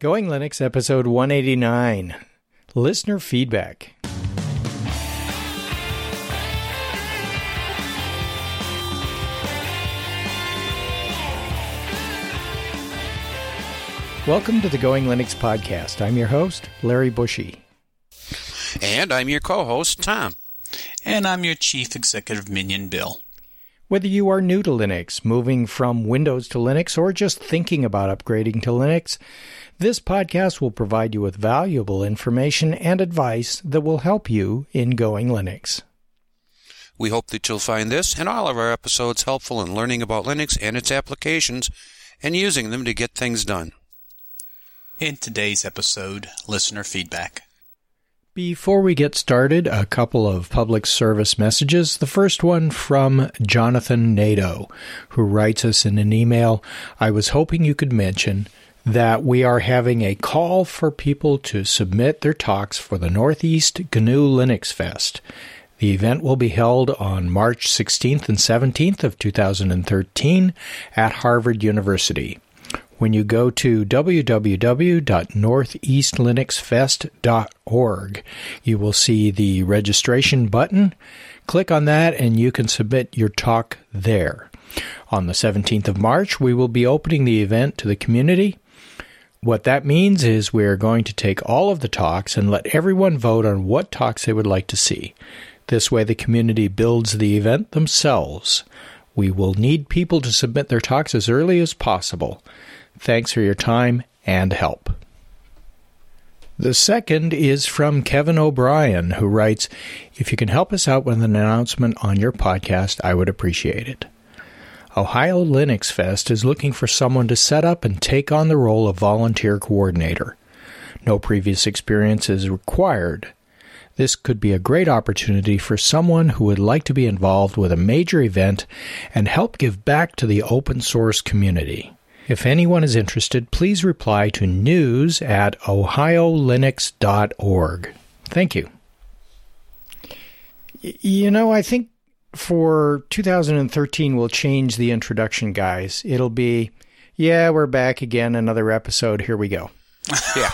Going Linux, episode 189. Listener feedback. Welcome to the Going Linux podcast. I'm your host, Larry Bushy. And I'm your co-host, Tom. And I'm your Chief Executive Minion, Bill. Whether you are new to Linux, moving from Windows to Linux, or just thinking about upgrading to Linux, this podcast will provide you with valuable information and advice that will help you in Going Linux. We hope that you'll find this and all of our episodes helpful in learning about Linux and its applications and using them to get things done. In today's episode, listener feedback. Before we get started, a couple of public service messages. The first one from Jonathan Nadeau, who writes us in an email, I was hoping you could mention that we are having a call for people to submit their talks for the Northeast GNU Linux Fest. The event will be held on March 16th and 17th of 2013 at Harvard University. When you go to www.northeastlinuxfest.org, you will see the registration button. Click on that and you can submit your talk there. On the 17th of March, we will be opening the event to the community. What that means is we're going to take all of the talks and let everyone vote on what talks they would like to see. This way the community builds the event themselves. We will need people to submit their talks as early as possible. Thanks for your time and help. The second is from Kevin O'Brien, who writes, if you can help us out with an announcement on your podcast, I would appreciate it. Ohio Linux Fest is looking for someone to set up and take on the role of volunteer coordinator. No previous experience is required. This could be a great opportunity for someone who would like to be involved with a major event and help give back to the open source community. If anyone is interested, please reply to news@ohiolinux.org. Thank you. You know, I think for 2013, we'll change the introduction, guys. It'll be, yeah, we're back again, another episode. Here we go. Yeah.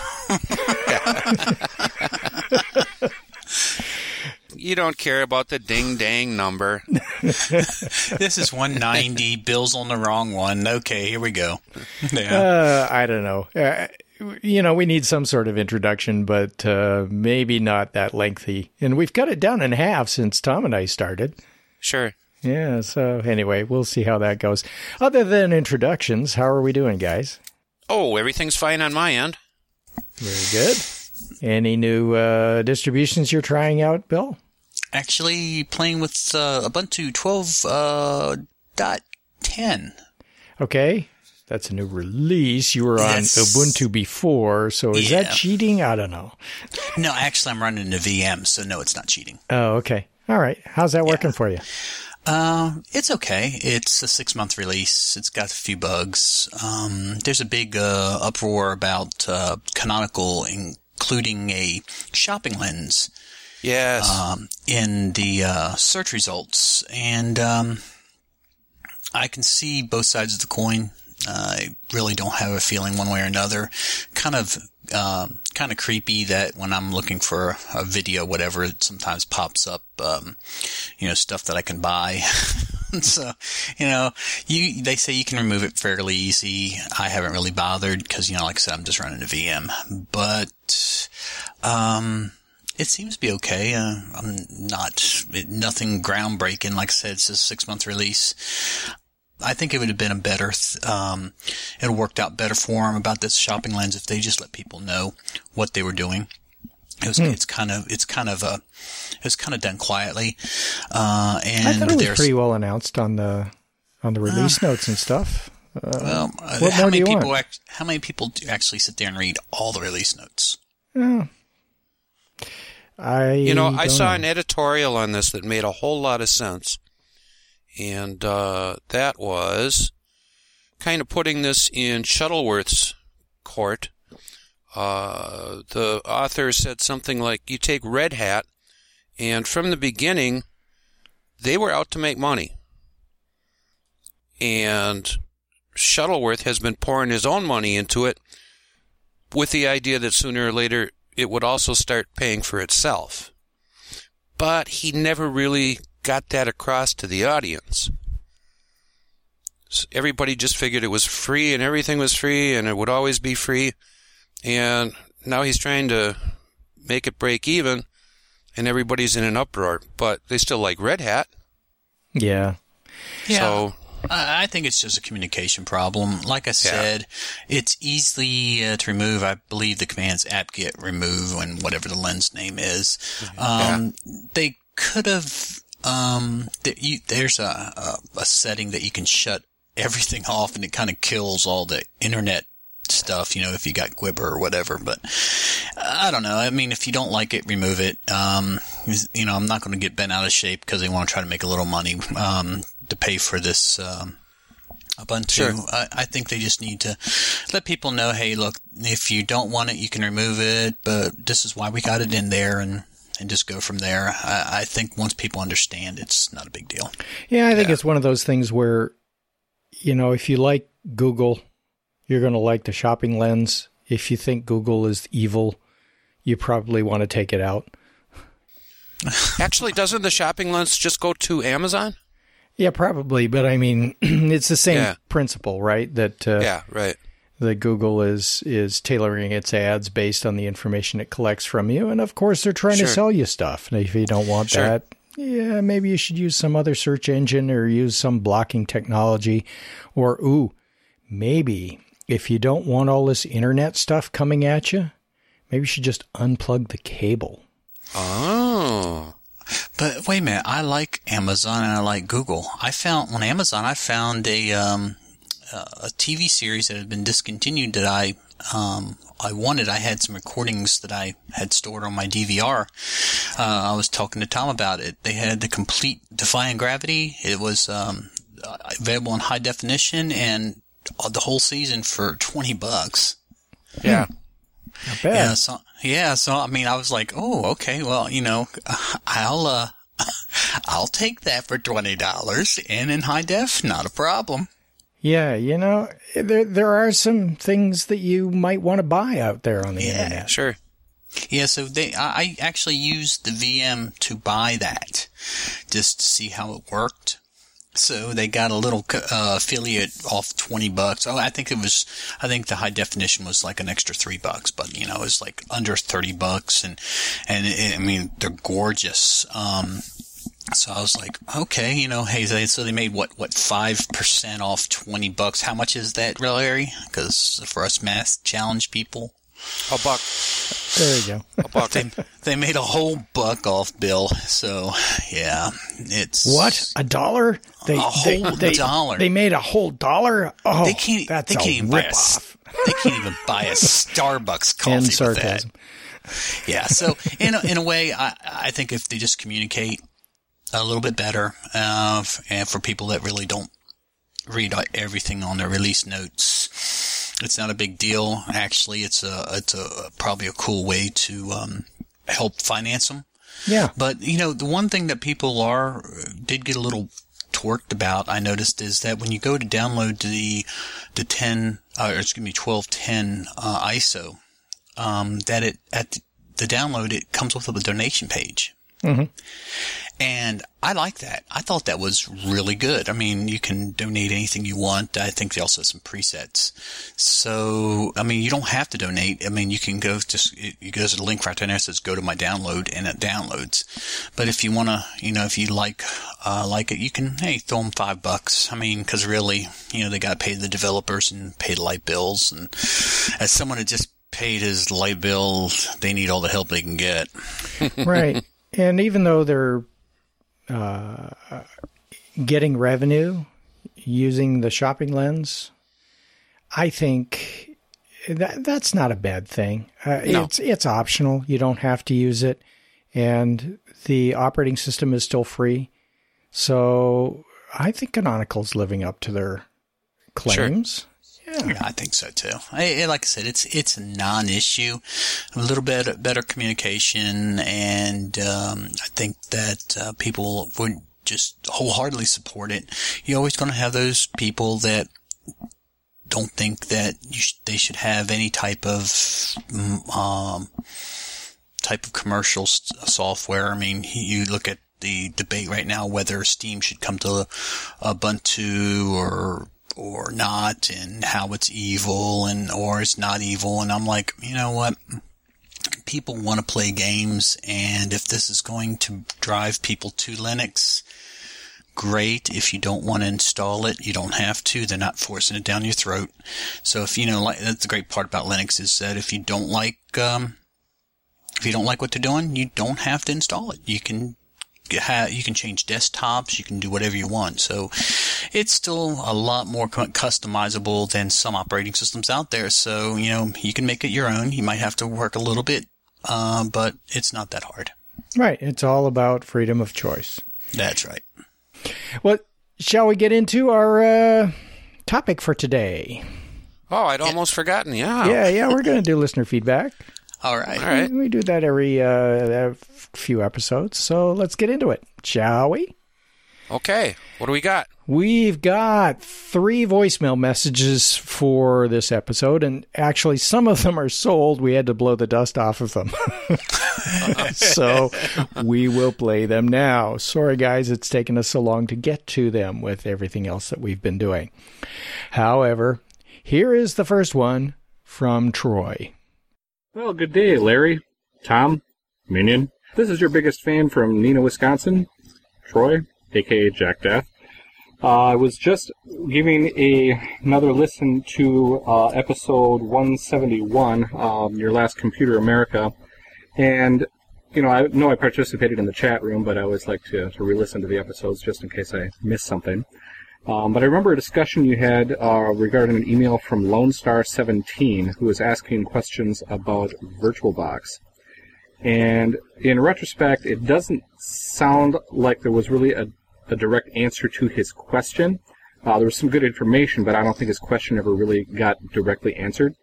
You don't care about the ding-dang number. This is 190. Bill's on the wrong one. Okay, here we go. Yeah. I don't know. We need some sort of introduction, but maybe not that lengthy. And we've cut it down in half since Tom and I started. Sure. Yeah, so anyway, we'll see how that goes. Other than introductions, how are we doing, guys? Oh, everything's fine on my end. Very good. Any new distributions you're trying out, Bill? Actually, playing with Ubuntu 12.10. Okay. That's a new release. You were on Ubuntu before, so is that cheating? I don't know. No, actually, I'm running a VM, so no, it's not cheating. Oh, okay. All right. How's that working for you? It's okay. It's a 6-month release. It's got a few bugs. There's a big uproar about Canonical including a shopping lens. Yes. In the search results. And I can see both sides of the coin. I really don't have a feeling one way or another. Kind of creepy that when I'm looking for a video, whatever, it sometimes pops up, stuff that I can buy. So, they say you can remove it fairly easy. I haven't really bothered because, like I said, I'm just running a VM. But, it seems to be okay. I'm nothing groundbreaking. Like I said, it's a 6-month release. I think it would have been it worked out better for them about this shopping lens if they just let people know what they were doing. It's kind of done quietly. And I thought it was pretty well announced on the release notes and stuff. How many people do actually sit there and read all the release notes? I saw an editorial on this that made a whole lot of sense. And that was kind of putting this in Shuttleworth's court. The author said something like, you take Red Hat, and from the beginning, they were out to make money. And Shuttleworth has been pouring his own money into it with the idea that sooner or later it would also start paying for itself. But he never really got that across to the audience. Everybody just figured it was free and everything was free and it would always be free. And now he's trying to make it break even and everybody's in an uproar. But they still like Red Hat. Yeah. So I think it's just a communication problem. Like I said, it's easy to remove. I believe the command's apt-get remove and whatever the lens name is. They could have, there's a setting that you can shut everything off and it kind of kills all the internet stuff, if you got Gwibber or whatever. But I don't know. I mean, if you don't like it, remove it. I'm not going to get bent out of shape because they want to try to make a little money to pay for this Ubuntu. Sure. I think they just need to let people know, hey, look, if you don't want it, you can remove it, but this is why we got it in there, and just go from there. I think once people understand, it's not a big deal. Yeah, I think it's one of those things where, if you like Google, you're going to like the shopping lens. If you think Google is evil, you probably want to take it out. Actually, doesn't the shopping lens just go to Amazon? Yeah, probably. But I mean, it's the same principle, right? That right. That Google is tailoring its ads based on the information it collects from you. And of course, they're trying to sell you stuff. And if you don't want that, maybe you should use some other search engine or use some blocking technology. Or, maybe if you don't want all this internet stuff coming at you, maybe you should just unplug the cable. Oh. But wait a minute. I like Amazon and I like Google. On Amazon, I found a TV series that had been discontinued that I wanted. I had some recordings that I had stored on my DVR. I was talking to Tom about it. They had the complete Defying Gravity. It was available in high definition and the whole season for $20. Yeah. Not bad. So I mean, I was like, oh, okay, well, I'll take that for $20 and in high def, not a problem. Yeah, there are some things that you might want to buy out there on the internet. Sure. Yeah, so I actually used the VM to buy that just to see how it worked. So they got a little affiliate off $20. Oh, I think the high definition was like an extra $3, but it was like under $30, and they're gorgeous. So I was like, okay, hey, so they made what 5% off $20. How much is that, Larry? Because for us math challenge people, $1. There you go. $1. They made a whole $1 off, Bill. So yeah, it's what, $1? A whole $1. They made a whole $1. Oh, they can't even buy they can't even buy a Starbucks coffee and with sarcasm. that. Yeah. So in a way, I think if they just communicate a little bit better, and for people that really don't read everything on their release notes, it's not a big deal. Actually, it's probably a cool way to help finance them. Yeah. But the one thing that people did get a little torqued about, I noticed, is that when you go to download the 1210 ISO, that at the download it comes with a donation page. Mm-hmm. And I like that. I thought that was really good. I mean, you can donate anything you want. I think they also have some presets. So, I mean, you don't have to donate. I mean, you can go you go to the link right there and it says go to my download and it downloads. But if you want to, if you like it, you can, throw them $5. I mean, cause really, they got to pay the developers and pay the light bills. And as someone that just paid his light bill, they need all the help they can get. Right. And even though they're getting revenue using the shopping lens, I think that's not a bad thing. No. It's optional. You don't have to use it, and the operating system is still free. So I think Canonical's living up to their claims. Sure. Yeah, I think so too. Like I said, it's a non-issue, a little bit better communication, and I think that people would just wholeheartedly support it. You're always going to have those people that don't think that they should have any type of commercial software. I mean, you look at the debate right now whether Steam should come to Ubuntu or not, and how it's evil or it's not evil. And I'm like, you know what? People want to play games, and if this is going to drive people to Linux, great. If you don't want to install it, you don't have to. They're not forcing it down your throat. So if that's the great part about Linux, is that if you don't like what they're doing, you don't have to install it. You can change desktops, you can do whatever you want. So it's still a lot more customizable than some operating systems out there. So, you can make it your own. You might have to work a little bit, but it's not that hard. Right. It's all about freedom of choice. That's right. Well, shall we get into our topic for today? Oh, I'd almost forgotten. Yeah. Yeah. We're going to do listener feedback. All right. We do that every few episodes, so let's get into it, shall we? Okay. What do we got? We've got 3 voicemail messages for this episode, and actually some of them are so old we had to blow the dust off of them. So we will play them now. Sorry, guys, it's taken us so long to get to them with everything else that we've been doing. However, here is the first one from Troy. Well, good day, Larry, Tom, Minion. This is your biggest fan from Neenah, Wisconsin, Troy, a.k.a. Jack Death. I was just giving another listen to episode 171, your last Computer America, and, I know I participated in the chat room, but I always like to re-listen to the episodes just in case I miss something. But I remember a discussion you had regarding an email from Lone Star 17, who was asking questions about VirtualBox. And in retrospect, it doesn't sound like there was really a direct answer to his question. There was some good information, but I don't think his question ever really got directly answered.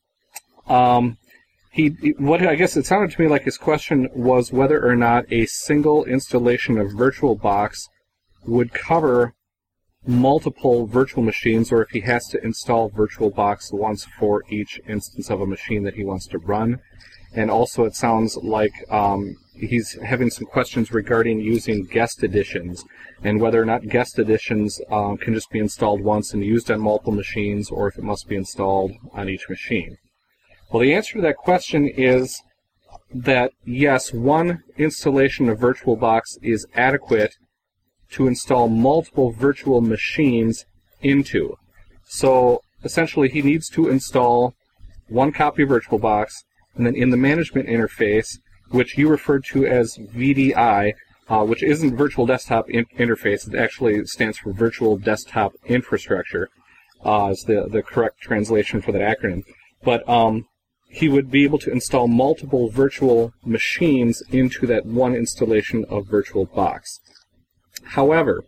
I guess it sounded to me like his question was whether or not a single installation of VirtualBox would cover multiple virtual machines, or if he has to install VirtualBox once for each instance of a machine that he wants to run. And also it sounds like he's having some questions regarding using guest editions, and whether or not guest editions can just be installed once and used on multiple machines, or if it must be installed on each machine. Well, the answer to that question is that yes, one installation of VirtualBox is adequate to install multiple virtual machines into. So essentially he needs to install one copy of VirtualBox, and then in the management interface, which you referred to as VDI, which isn't Virtual Desktop Interface, it actually stands for Virtual Desktop Infrastructure, is the correct translation for that acronym. But he would be able to install multiple virtual machines into that one installation of VirtualBox. However,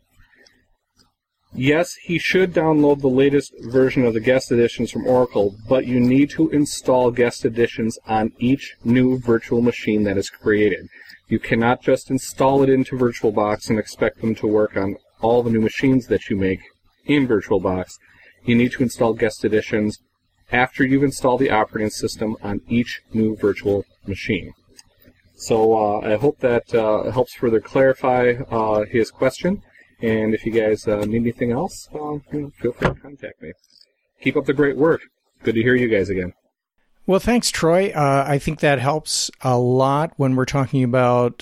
yes, he should download the latest version of the guest editions from Oracle, but you need to install guest editions on each new virtual machine that is created. You cannot just install it into VirtualBox and expect them to work on all the new machines that you make in VirtualBox. You need to install guest editions after you've installed the operating system on each new virtual machine. So I hope that helps further clarify his question. And if you guys need anything else, feel free to contact me. Keep up the great work. Good to hear you guys again. Well, thanks, Troy. I think that helps a lot when we're talking about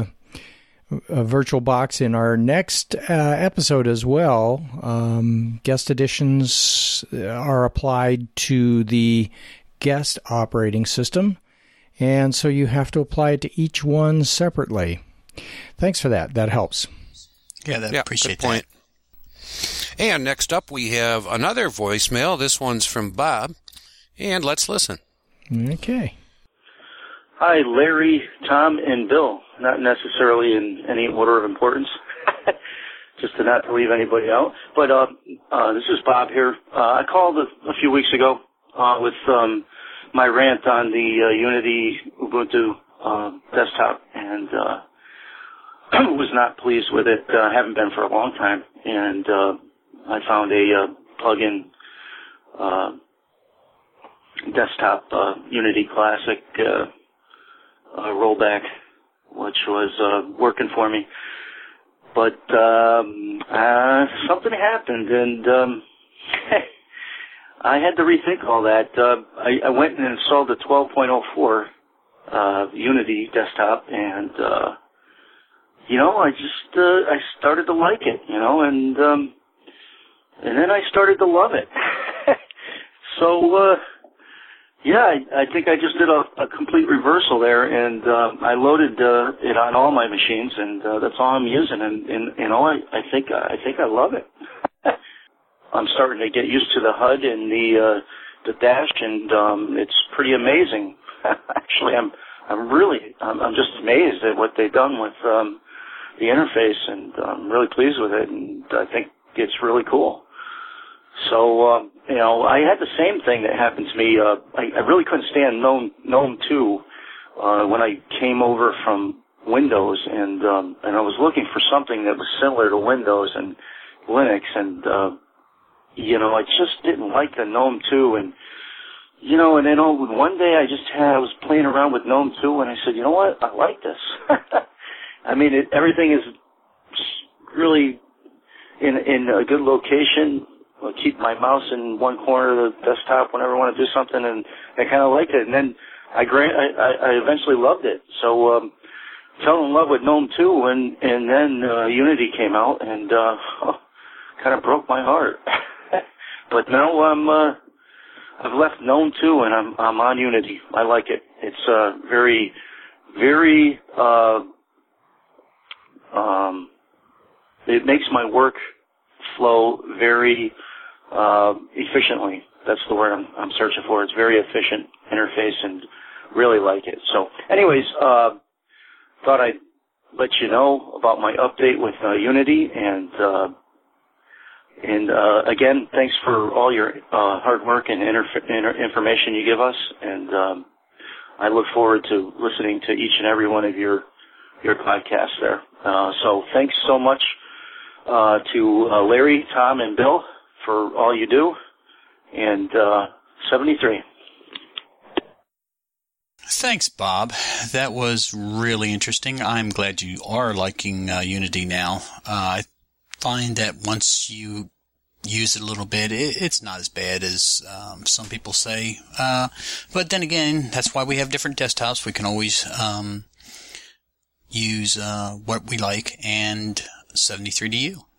VirtualBox in our next episode as well. Guest editions are applied to the guest operating system, and so you have to apply it to each one separately. Thanks for that. That helps. Yeah, appreciate good point. That. And next up, we have another voicemail. This one's from Bob, and let's listen. Okay. Hi, Larry, Tom, and Bill. Not necessarily in any order of importance, just to not leave anybody out. But this is Bob here. I called a few weeks ago with my rant on the Unity Ubuntu desktop, and was not pleased with it. Haven't been for a long time, and I found a plugin desktop Unity Classic rollback, which was working for me. But something happened, and I had to rethink all that. I went and installed the 12.04 Unity desktop, and I started to like it, and then I started to love it. So I think I just did a complete reversal there, and I loaded it on all my machines, and that's all I'm using, and I think I love it. I'm starting to get used to the HUD and the dash, and it's pretty amazing. Actually, I'm just amazed at what they've done with the interface, and I'm really pleased with it, and I think it's really cool. So, I had the same thing that happened to me. I really couldn't stand GNOME 2 when I came over from Windows, and I was looking for something that was similar to Windows and Linux, and I just didn't like the GNOME 2, and then one day I was playing around with GNOME 2, and I said, you know what, I like this. I mean, everything is really in a good location. I'll keep my mouse in one corner of the desktop whenever I want to do something, and I kind of liked it. And then I eventually loved it. So fell in love with GNOME 2, and then Unity came out, and kind of broke my heart. But now I've left GNOME 2, and I'm on Unity. I like it. It's very, very. It makes my work flow very efficiently. That's the word I'm searching for. It's very efficient interface, and really like it. So, anyways, thought I'd let you know about my update with Unity, and again, thanks for all your hard work and information you give us, and I look forward to listening to each and every one of your podcasts there. So thanks so much to Larry, Tom, and Bill for all you do, and 73. Thanks, Bob. That was really interesting. I'm glad you are liking Unity now. I find that once you use it a little bit, it's not as bad as some people say. But then again, that's why we have different desktops. We can always use what we like, and 73 to you.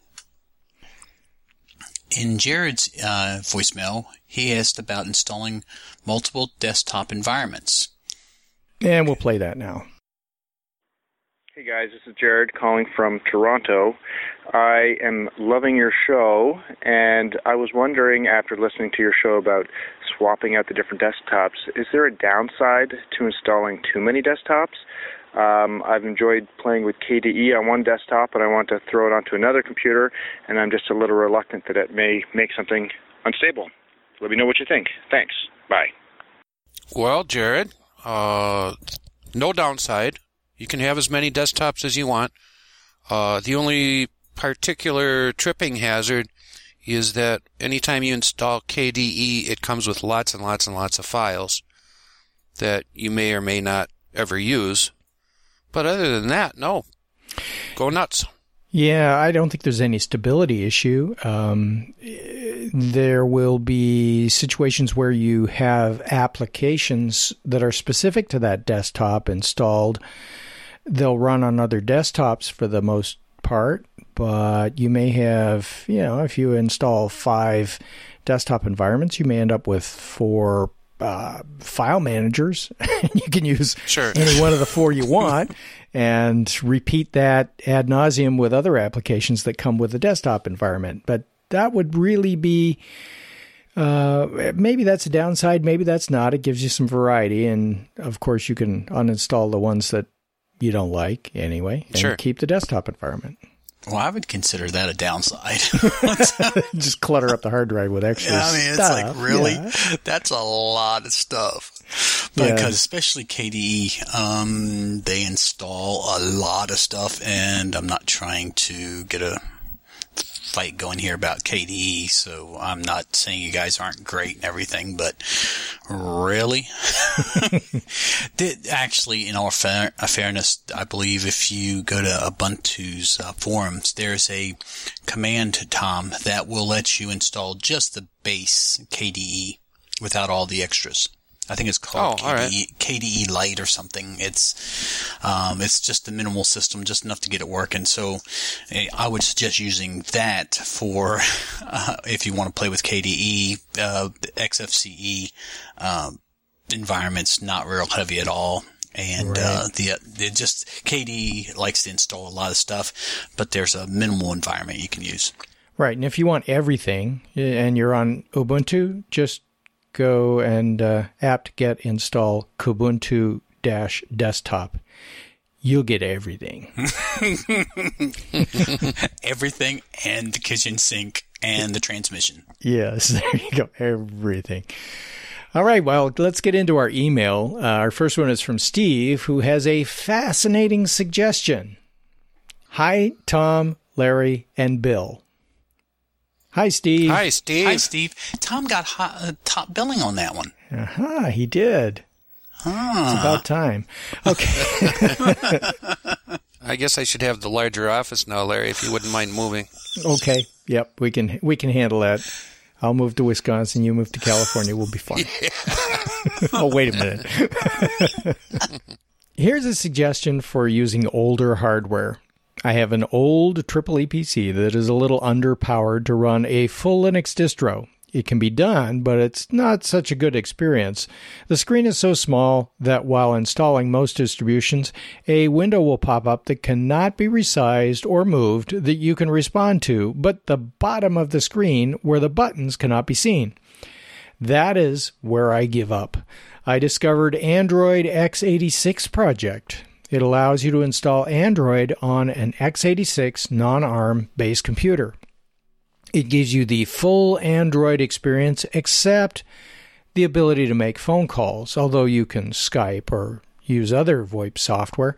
In Jared's voicemail, he asked about installing multiple desktop environments. And we'll play that now. Hey guys, this is Jared calling from Toronto. I am loving your show, and I was wondering, after listening to your show about swapping out the different desktops, is there a downside to installing too many desktops? I've enjoyed playing with KDE on one desktop, and I want to throw it onto another computer, and I'm just a little reluctant that it may make something unstable. Let me know what you think. Thanks. Bye. Well, Jared, no downside. You can have as many desktops as you want. The only particular tripping hazard is that anytime you install KDE, it comes with lots and lots and lots of files that you may or may not ever use. But other than that, no. Go nuts. Yeah, I don't think there's any stability issue. There will be situations where you have applications that are specific to that desktop installed. They'll run on other desktops for the most part, but you may have, if you install 5 desktop environments, you may end up with 4 file managers. You can use any one of the 4 you want and repeat that ad nauseum with other applications that come with the desktop environment. But that would really be, maybe that's a downside, maybe that's not. It gives you some variety. And of course, you can uninstall the ones that you don't like anyway and keep the desktop environment. Well, I would consider that a downside. Just clutter up the hard drive with extra stuff. I mean, it's like, really? Yeah. That's a lot of stuff. Because especially KDE, they install a lot of stuff, and I'm not trying to get a fight going here about KDE, so I'm not saying you guys aren't great and everything, but really? Actually, in all fairness, I believe if you go to Ubuntu's forums, there's a command, Tom, that will let you install just the base KDE without all the extras. I think it's called KDE Lite or something. It's just the minimal system, just enough to get it working. So I would suggest using that for if you want to play with KDE, XFCE environment's not real heavy at all. And KDE likes to install a lot of stuff, but there's a minimal environment you can use. Right, and if you want everything and you're on Ubuntu, just go and apt-get install Kubuntu-desktop. You'll get everything. Everything and the kitchen sink and the transmission. Yes, there you go. Everything. All right, well, let's get into our email. Our first one is from Steve, who has a fascinating suggestion. Hi, Tom, Larry, and Bill. Hi, Steve. Hi, Steve. Hi, Steve. Tom got top billing on that one. He did. It's about time. Okay. I guess I should have the larger office now, Larry, if you wouldn't mind moving. Okay. Yep, we can handle that. I'll move to Wisconsin, you move to California, we'll be fine. Yeah. Oh, wait a minute. Here's a suggestion for using older hardware. I have an old EEE PC that is a little underpowered to run a full Linux distro. It can be done, but it's not such a good experience. The screen is so small that while installing most distributions, a window will pop up that cannot be resized or moved that you can respond to, but the bottom of the screen where the buttons cannot be seen. That is where I give up. I discovered Android x86 project. It allows you to install Android on an x86 non-ARM based computer. It gives you the full Android experience except the ability to make phone calls, although you can Skype or use other VoIP software.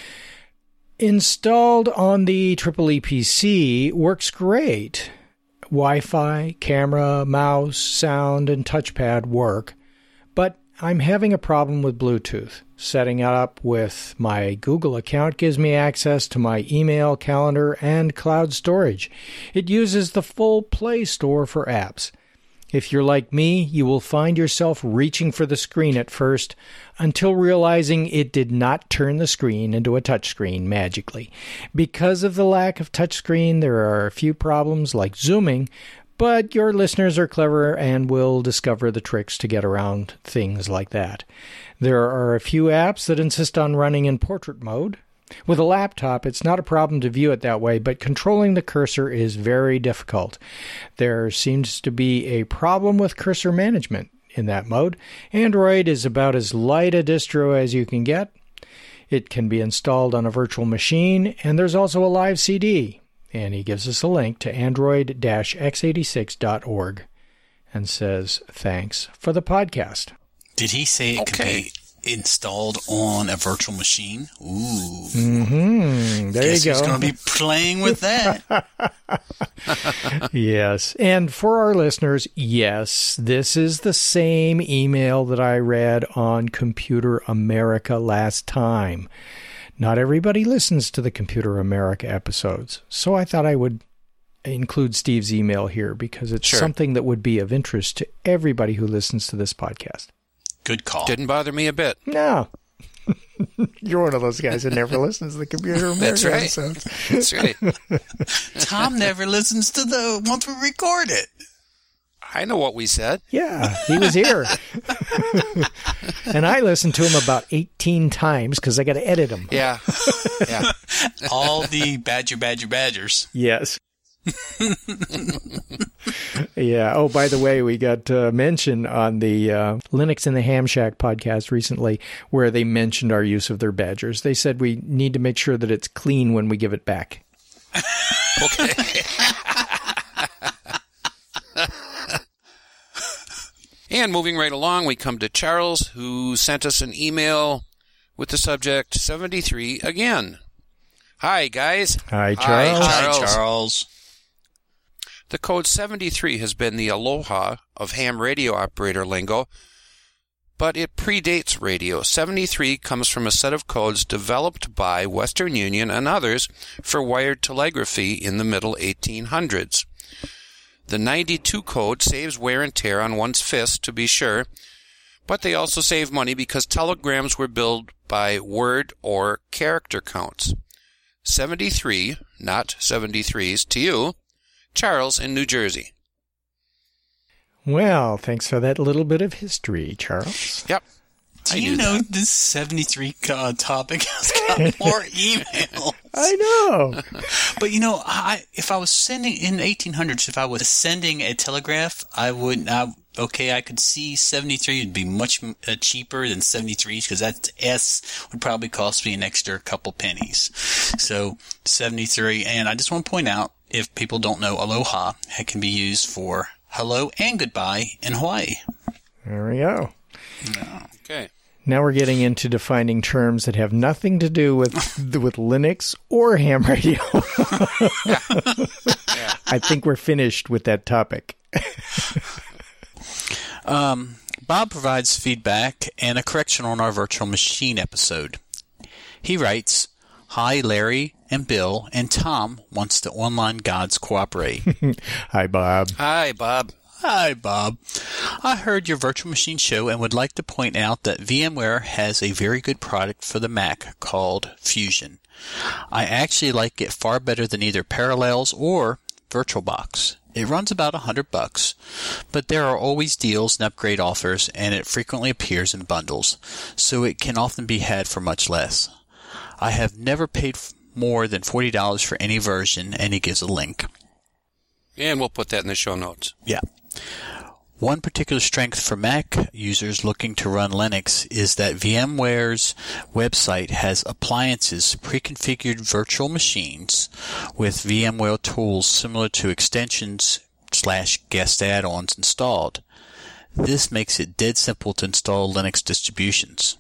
Installed on the EEE PC works great. Wi-Fi, camera, mouse, sound, and touchpad work, but I'm having a problem with Bluetooth. Setting it up with my Google account gives me access to my email, calendar, and cloud storage. It uses the full Play Store for apps. If you're like me, you will find yourself reaching for the screen at first until realizing it did not turn the screen into a touchscreen magically. Because of the lack of touchscreen, there are a few problems like zooming, but your listeners are clever and will discover the tricks to get around things like that. There are a few apps that insist on running in portrait mode. With a laptop, it's not a problem to view it that way, but controlling the cursor is very difficult. There seems to be a problem with cursor management in that mode. Android is about as light a distro as you can get. It can be installed on a virtual machine, and there's also a live CD. And he gives us a link to android-x86.org and says, thanks for the podcast. Did he say it could be installed on a virtual machine? Ooh. Mm-hmm. There you go. He's going to be playing with that. Yes. And for our listeners, yes, this is the same email that I read on Computer America last time. Not everybody listens to the Computer America episodes, so I thought I would include Steve's email here because it's something that would be of interest to everybody who listens to this podcast. Good call. Didn't bother me a bit. No. You're one of those guys that never listens to the Computer America episodes. That's right. Tom never listens to the once we record it. I know what we said. Yeah, he was here. And I listened to him about 18 times because I got to edit him. Yeah. All the badgers. Yes. Yeah. Oh, by the way, we got mention on the Linux in the Ham Shack podcast recently where they mentioned our use of their badgers. They said we need to make sure that it's clean when we give it back. Okay. And moving right along, we come to Charles, who sent us an email with the subject 73 again. Hi, guys. Hi, Charles. Hi, Charles. The code 73 has been the aloha of ham radio operator lingo, but it predates radio. 73 comes from a set of codes developed by Western Union and others for wired telegraphy in the middle 1800s. The 92 code saves wear and tear on one's fist, to be sure, but they also save money because telegrams were billed by word or character counts. 73, not 73s, to you, Charles in New Jersey. Well, thanks for that little bit of history, Charles. Yep. Do you know this 73 topic has got more emails? I know. But, if I was sending, in the 1800s, if I was sending a telegraph, I could see 73 would be much cheaper than 73s because that S would probably cost me an extra couple pennies. So 73, and I just want to point out, if people don't know, aloha can be used for hello and goodbye in Hawaii. There we go. Yeah. Okay. Now we're getting into defining terms that have nothing to do with Linux or ham radio. Yeah. I think we're finished with that topic. Bob provides feedback and a correction on our virtual machine episode. He writes, "Hi, Larry and Bill, and Tom wants the online gods cooperate." Hi, Bob. Hi, Bob. Hi, Bob. I heard your virtual machine show and would like to point out that VMware has a very good product for the Mac called Fusion. I actually like it far better than either Parallels or VirtualBox. It runs about $100, but there are always deals and upgrade offers, and it frequently appears in bundles, so it can often be had for much less. I have never paid more than $40 for any version, and he gives a link. And we'll put that in the show notes. Yeah. One particular strength for Mac users looking to run Linux is that VMware's website has appliances, pre-configured virtual machines with VMware tools similar to extensions/guest add-ons installed. This makes it dead simple to install Linux distributions.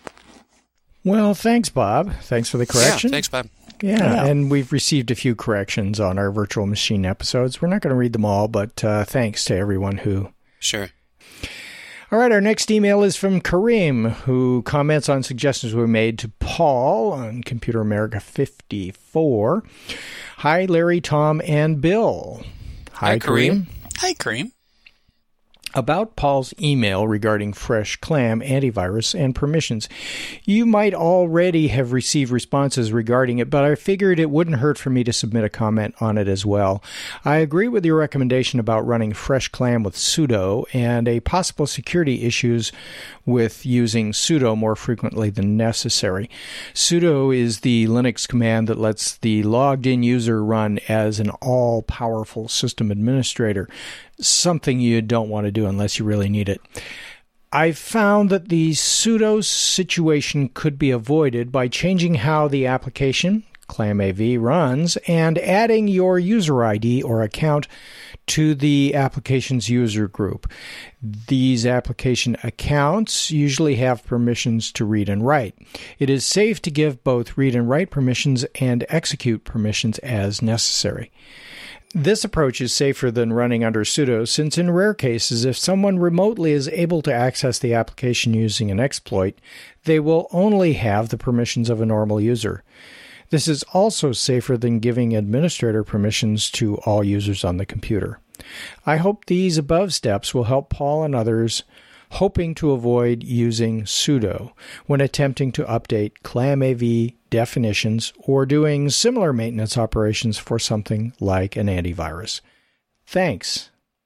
Well, thanks, Bob. Thanks for the correction. Yeah, thanks, Bob. Yeah, and we've received a few corrections on our virtual machine episodes. We're not going to read them all, but thanks to everyone who... Sure. All right, our next email is from Kareem, who comments on suggestions we made to Paul on Computer America 54. Hi, Larry, Tom, and Bill. Hi, Kareem. Hi, Kareem. About Paul's email regarding FreshClam antivirus and permissions. You might already have received responses regarding it, but I figured it wouldn't hurt for me to submit a comment on it as well. I agree with your recommendation about running FreshClam with sudo and a possible security issues with using sudo more frequently than necessary. Sudo is the Linux command that lets the logged-in user run as an all-powerful system administrator. Something you don't want to do unless you really need it. I've found that the sudo situation could be avoided by changing how the application, ClamAV, runs and adding your user ID or account to the application's user group. These application accounts usually have permissions to read and write. It is safe to give both read and write permissions and execute permissions as necessary. This approach is safer than running under sudo, since in rare cases, if someone remotely is able to access the application using an exploit, they will only have the permissions of a normal user. This is also safer than giving administrator permissions to all users on the computer. I hope these above steps will help Paul and others hoping to avoid using sudo when attempting to update ClamAV definitions or doing similar maintenance operations for something like an antivirus. Thanks.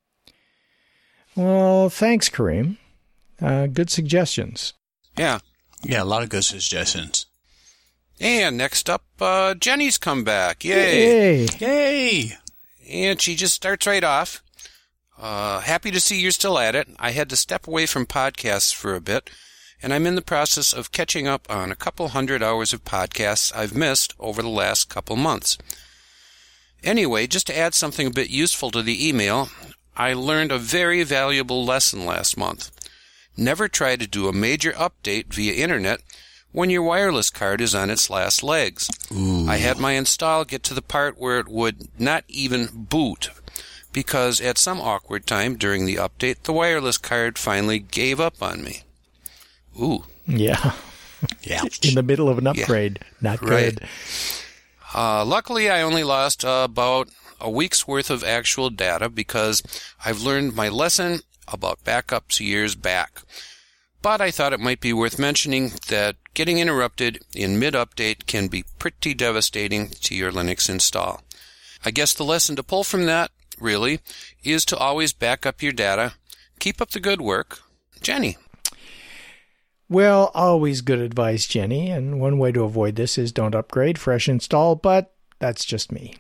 Well, thanks, Kareem. Good suggestions. Yeah. Yeah, a lot of good suggestions. And next up, Jenny's come back. Yay. Yay! And she just starts right off. Happy to see you're still at it. I had to step away from podcasts for a bit, and I'm in the process of catching up on a couple 100 hours of podcasts I've missed over the last couple months. Anyway, just to add something a bit useful to the email, I learned a very valuable lesson last month. Never try to do a major update via internet when your wireless card is on its last legs. Ooh. I had my install get to the part where it would not even boot because at some awkward time during the update, the wireless card finally gave up on me. Ooh. Yeah. In the middle of an upgrade. Yeah. Not good. Right. Luckily, I only lost about a week's worth of actual data because I've learned my lesson about backups years back. But I thought it might be worth mentioning that getting interrupted in mid-update can be pretty devastating to your Linux install. I guess the lesson to pull from that, really, is to always back up your data. Keep up the good work. Jenny. Well, always good advice, Jenny. And one way to avoid this is don't upgrade, fresh install, but that's just me.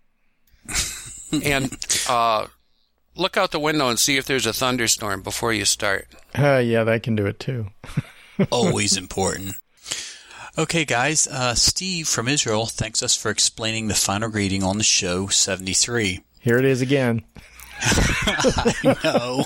And look out the window and see if there's a thunderstorm before you start. Yeah, that can do it too. Always important. Okay, guys. Steve from Israel thanks us for explaining the final greeting on the show 73. Here it is again. I know.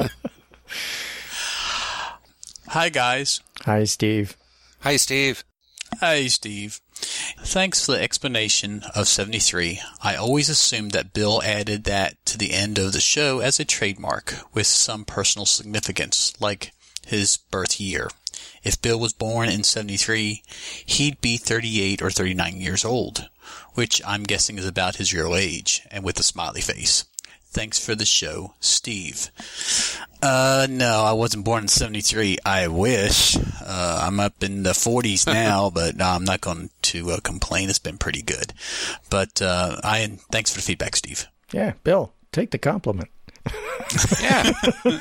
Hi, guys. Hi, Steve. Hi, Steve. Hi, Steve. Thanks for the explanation of 73. I always assumed that Bill added that to the end of the show as a trademark with some personal significance, like his birth year. If Bill was born in 73, he'd be 38 or 39 years old, which I'm guessing is about his real age, and with a smiley face. Thanks for the show, Steve. No, I wasn't born in 73. I wish. I'm up in the 40s now, but I'm not going to complain. It's been pretty good. But thanks for the feedback, Steve. Yeah, Bill, take the compliment. Yeah.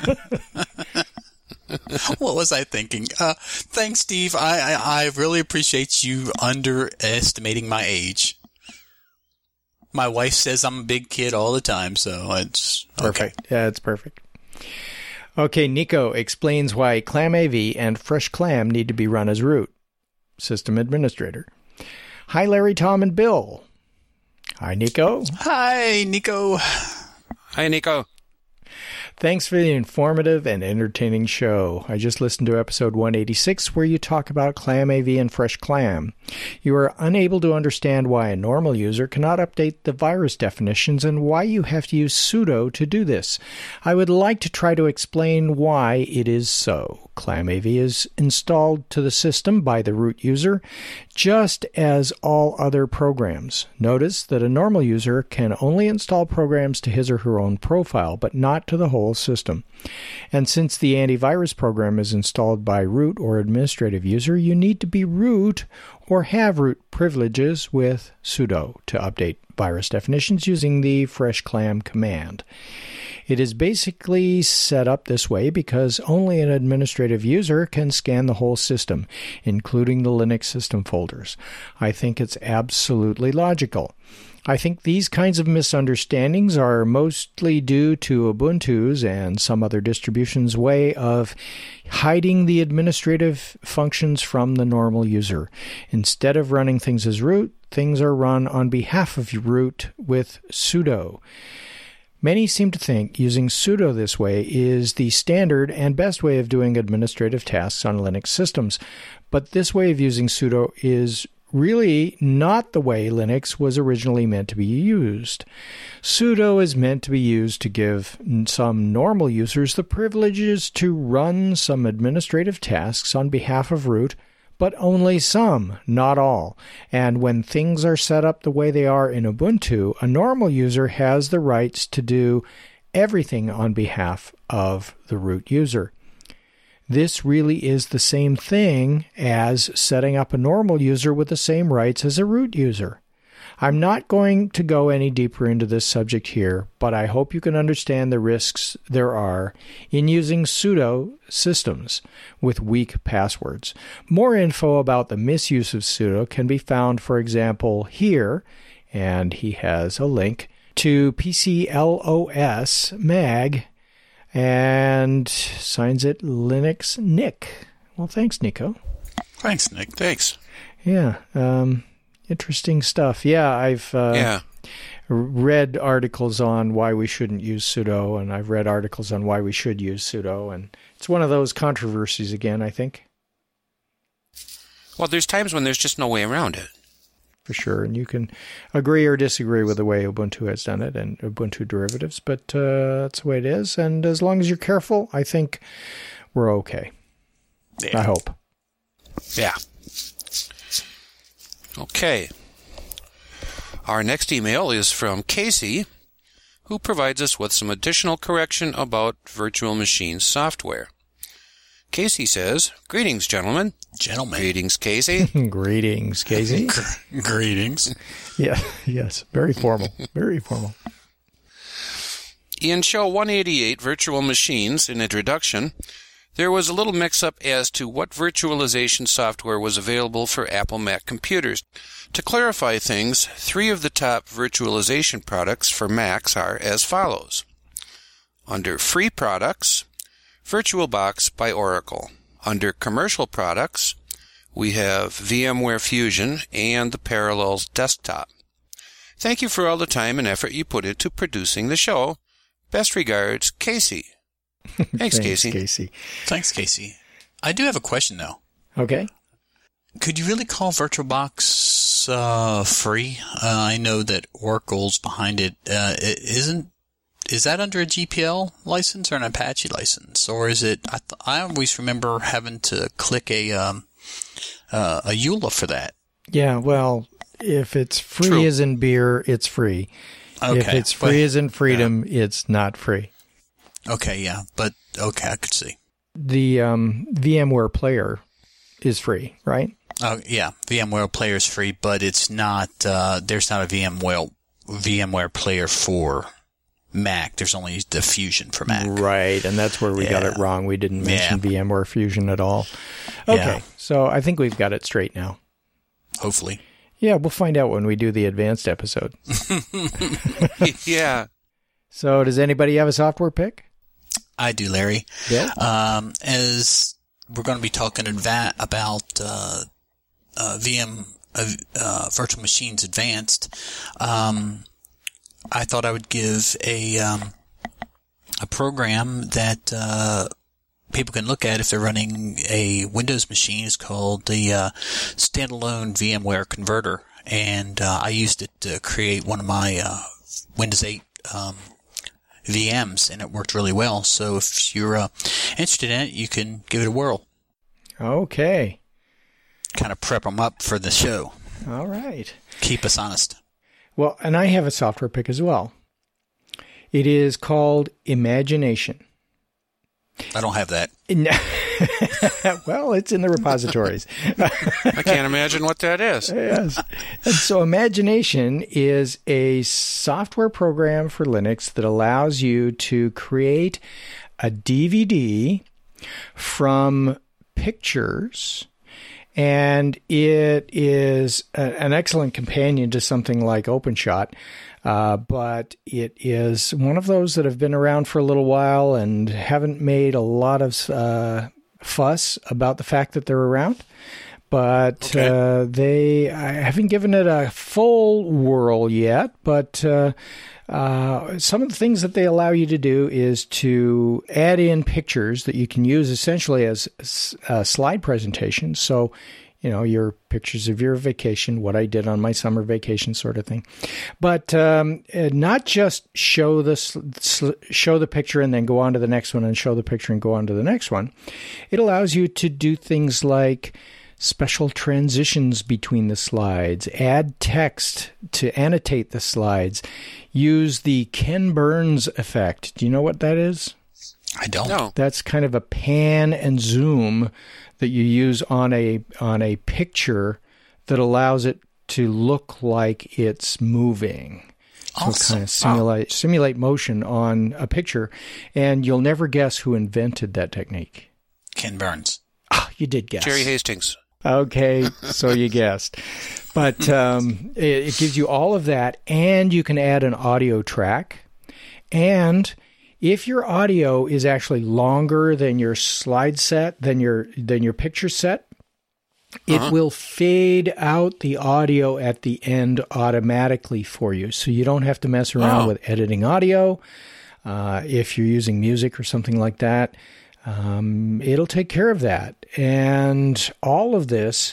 What was I thinking? Thanks, Steve. I really appreciate you underestimating my age. My wife says I'm a big kid all the time, so it's okay. Perfect. Yeah, it's perfect. Okay, Nico explains why ClamAV and Fresh Clam need to be run as root. System administrator. Hi, Larry, Tom, and Bill. Hi, Nico. Hi, Nico. Hi, Nico. Thanks for the informative and entertaining show. I just listened to episode 186 where you talk about ClamAV and Fresh Clam. You are unable to understand why a normal user cannot update the virus definitions and why you have to use sudo to do this. I would like to try to explain why it is so. ClamAV is installed to the system by the root user, just as all other programs. Notice that a normal user can only install programs to his or her own profile, but not to the whole system. And since the antivirus program is installed by root or administrative user, you need to be root or have root privileges with sudo to update virus definitions using the freshclam command. It is basically set up this way because only an administrative user can scan the whole system, including the Linux system folders. I think it's absolutely logical. I think these kinds of misunderstandings are mostly due to Ubuntu's and some other distributions' way of hiding the administrative functions from the normal user. Instead of running things as root, things are run on behalf of root with sudo. Many seem to think using sudo this way is the standard and best way of doing administrative tasks on Linux systems, but this way of using sudo is really not the way Linux was originally meant to be used. Sudo is meant to be used to give some normal users the privileges to run some administrative tasks on behalf of root, but only some, not all. And when things are set up the way they are in Ubuntu, a normal user has the rights to do everything on behalf of the root user. This really is the same thing as setting up a normal user with the same rights as a root user. I'm not going to go any deeper into this subject here, but I hope you can understand the risks there are in using sudo systems with weak passwords. More info about the misuse of sudo can be found, for example, here, and he has a link to PCLOS Mag, and signs it Linux Nick. Well, thanks, Nico. Thanks, Nick. Thanks. Yeah, interesting stuff. Yeah, I've read articles on why we shouldn't use sudo, and I've read articles on why we should use sudo, and it's one of those controversies again, I think. Well, there's times when there's just no way around it. for sure. And you can agree or disagree with the way Ubuntu has done it and Ubuntu derivatives, but that's the way it is. And as long as you're careful, I think we're okay. Yeah. I hope. Yeah. Okay. Our next email is from Casey, who provides us with some additional correction about virtual machine software. Casey says, "Greetings, gentlemen." Gentlemen. Greetings, Casey. Greetings, Casey. Greetings. Yeah, yes. Very formal. Very formal. In show 188, Virtual Machines, in introduction, there was a little mix-up as to what virtualization software was available for Apple Mac computers. To clarify things, 3 of the top virtualization products for Macs are as follows. Under free products, VirtualBox by Oracle. Under commercial products, we have VMware Fusion and the Parallels Desktop. Thank you for all the time and effort you put into producing the show. Best regards, Casey. Thanks, Casey. Thanks, Casey. I do have a question, though. Okay. Could you really call VirtualBox free? I know that Oracle's behind it. Is that under a GPL license or an Apache license, or is it? I always remember having to click a EULA for that. Yeah, well, if it's free as in beer, it's free. Okay. If it's free as in freedom, it's not free. Okay, yeah, but okay, I could see. The VMware Player is free, right? Oh, yeah, VMware Player is free, but it's not. There's not a VMware Player for Mac. There's only the Fusion for Mac. Right, and that's where we got it wrong. We didn't mention VMware Fusion at all. Okay, so I think we've got it straight now. Hopefully. Yeah, we'll find out when we do the advanced episode. Yeah. So does anybody have a software pick? I do, Larry. Yeah. As we're going to be talking about Virtual Machines Advanced, I thought I would give a program that people can look at if they're running a Windows machine. It's called the Standalone VMware Converter, and I used it to create one of my Windows 8 VMs, and it worked really well. So if you're interested in it, you can give it a whirl. Okay. Kind of prep them up for the show. All right. Keep us honest. Well, and I have a software pick as well. It is called Imagination. I don't have that. Well, it's in the repositories. I can't imagine what that is. Yes. And so Imagination is a software program for Linux that allows you to create a DVD from pictures, and it is an excellent companion to something like OpenShot. But it is one of those that have been around for a little while and haven't made a lot of fuss about the fact that they're around. But I haven't given it a full whirl yet. But some of the things that they allow you to do is to add in pictures that you can use essentially as slide presentations. So, your pictures of your vacation, what I did on my summer vacation sort of thing. But not just show the picture and then go on to the next one and show the picture and go on to the next one. It allows you to do things like special transitions between the slides, add text to annotate the slides, use the Ken Burns effect. Do you know what that is? I don't. No. That's kind of a pan and zoom that you use on a picture that allows it to look like it's moving. Awesome. So kind of simulate motion on a picture, and you'll never guess who invented that technique. Ken Burns. You did guess. Jerry Hastings. Okay, so you guessed. But it gives you all of that, and you can add an audio track. And if your audio is actually longer than your slide set, than your picture set, it will fade out the audio at the end automatically for you. So you don't have to mess around with editing audio. If you're using music or something like that, it'll take care of that. And all of this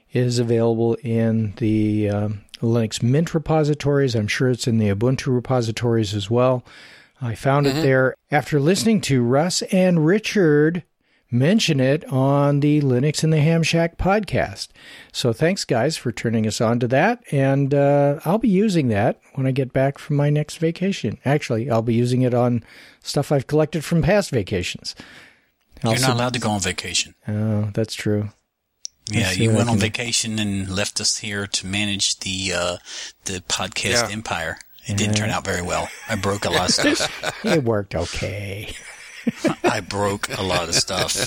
is available in the Linux Mint repositories. I'm sure it's in the Ubuntu repositories as well. I found it there after listening to Russ and Richard mention it on the Linux in the Ham Shack podcast. So thanks, guys, for turning us on to that. And I'll be using that when I get back from my next vacation. Actually, I'll be using it on stuff I've collected from past vacations. You're not allowed to go on vacation. Oh, that's true. Yeah, you went on vacation and left us here to manage the podcast empire. It didn't turn out very well. I broke a lot of stuff. It worked okay. I broke a lot of stuff.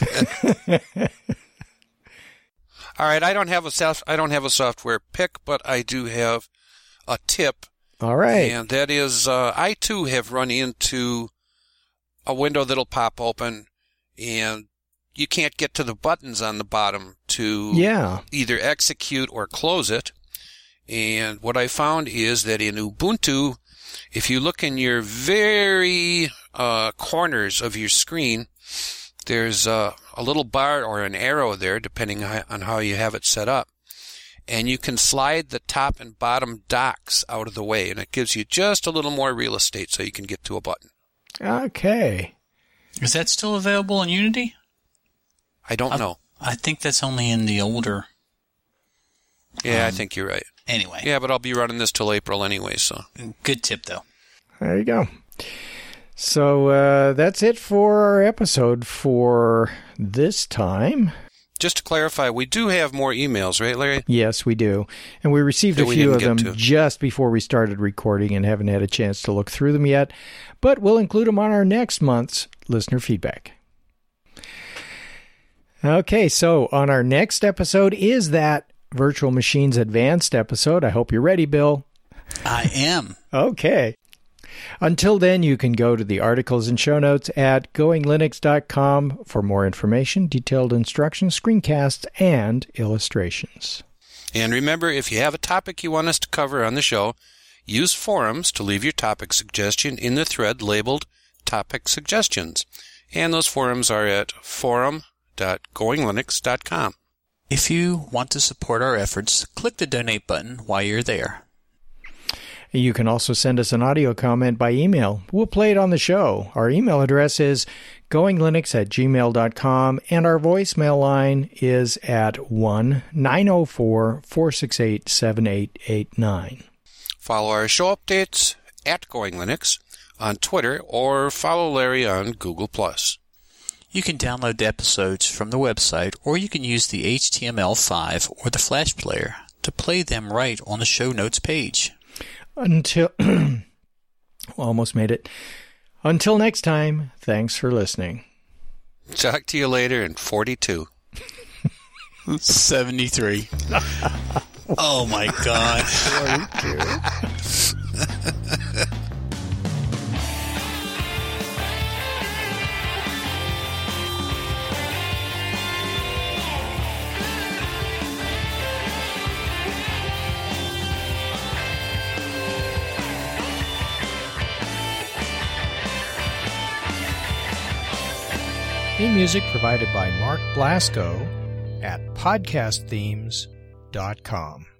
All right, I don't have a software pick, but I do have a tip. All right. And that is, I too have run into a window that'll pop open, and you can't get to the buttons on the bottom to either execute or close it. And what I found is that in Ubuntu, if you look in your very corners of your screen, there's a little bar or an arrow there, depending on how you have it set up. And you can slide the top and bottom docks out of the way, and it gives you just a little more real estate so you can get to a button. Okay. Is that still available in Unity? I don't know. I think that's only in the older. Yeah, I think you're right. Anyway. Yeah, but I'll be running this till April anyway, so. Good tip, though. There you go. So that's it for our episode for this time. Just to clarify, we do have more emails, right, Larry? Yes, we do. And we received a few of them just before we started recording and haven't had a chance to look through them yet. But we'll include them on our next month's listener feedback. Okay, so on our next episode is that Virtual Machines Advanced episode. I hope you're ready, Bill. I am. Okay. Until then, you can go to the articles and show notes at goinglinux.com for more information, detailed instructions, screencasts, and illustrations. And remember, if you have a topic you want us to cover on the show, use forums to leave your topic suggestion in the thread labeled Topic Suggestions. And those forums are at forum.goinglinux.com. If you want to support our efforts, click the donate button while you're there. You can also send us an audio comment by email. We'll play it on the show. Our email address is goinglinux@gmail.com, and our voicemail line is at 1-904-468-7889. Follow our show updates at Going Linux on Twitter, or follow Larry on Google+. You can download the episodes from the website, or you can use the HTML5 or the Flash Player to play them right on the show notes page. Until almost made it. Until next time, thanks for listening. Talk to you later in 42. 73. Oh my God. 42. Theme music provided by Mark Blasco at podcastthemes.com.